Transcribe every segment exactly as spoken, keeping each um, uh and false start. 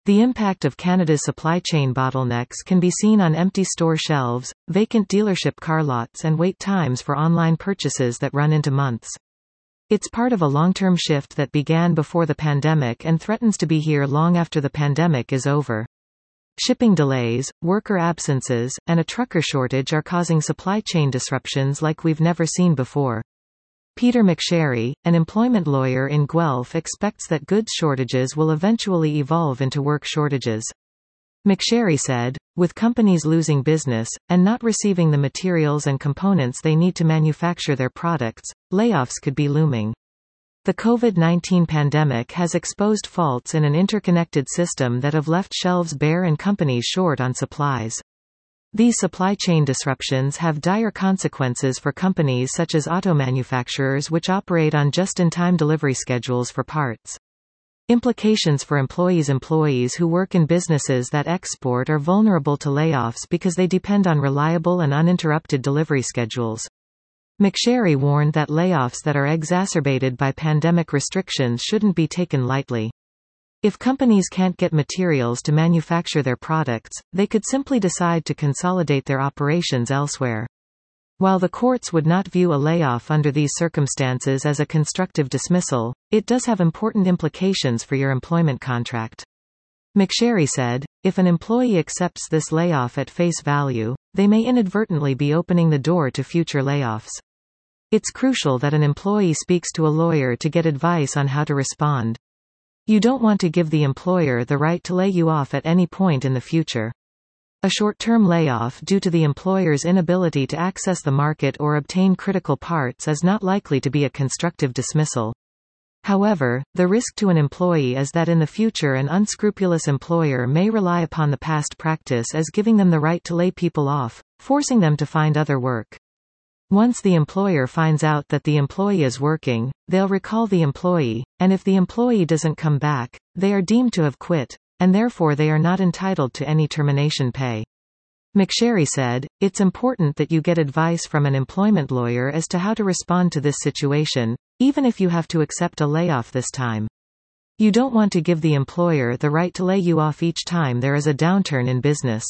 The impact of Canada's supply chain bottlenecks can be seen on empty store shelves, vacant dealership car lots and wait times for online purchases that run into months. It's part of a long-term shift that began before the pandemic and threatens to be here long after the pandemic is over. Shipping delays, worker absences, and a trucker shortage are causing supply chain disruptions like we've never seen before. Peter McSherry, an employment lawyer in Guelph, expects that goods shortages will eventually evolve into work shortages. McSherry said, with companies losing business, and not receiving the materials and components they need to manufacture their products, layoffs could be looming. The COVID nineteen pandemic has exposed faults in an interconnected system that have left shelves bare and companies short on supplies. These supply chain disruptions have dire consequences for companies such as auto manufacturers which operate on just-in-time delivery schedules for parts. Implications for employees Employees who work in businesses that export are vulnerable to layoffs because they depend on reliable and uninterrupted delivery schedules. McSherry warned that layoffs that are exacerbated by pandemic restrictions shouldn't be taken lightly. If companies can't get materials to manufacture their products, they could simply decide to consolidate their operations elsewhere. While the courts would not view a layoff under these circumstances as a constructive dismissal, it does have important implications for your employment contract. McSherry said, if an employee accepts this layoff at face value, they may inadvertently be opening the door to future layoffs. It's crucial that an employee speaks to a lawyer to get advice on how to respond. You don't want to give the employer the right to lay you off at any point in the future. A short-term layoff due to the employer's inability to access the market or obtain critical parts is not likely to be a constructive dismissal. However, the risk to an employee is that in the future an unscrupulous employer may rely upon the past practice as giving them the right to lay people off, forcing them to find other work. Once the employer finds out that the employee is working, they'll recall the employee, and if the employee doesn't come back, they are deemed to have quit, and therefore they are not entitled to any termination pay. McSherry said, it's important that you get advice from an employment lawyer as to how to respond to this situation, even if you have to accept a layoff this time. You don't want to give the employer the right to lay you off each time there is a downturn in business.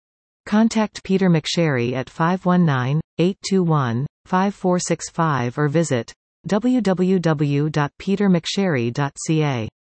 Contact Peter McSherry at five one nine, eight two one, five four six five or visit w w w dot peter mcsherry dot c a.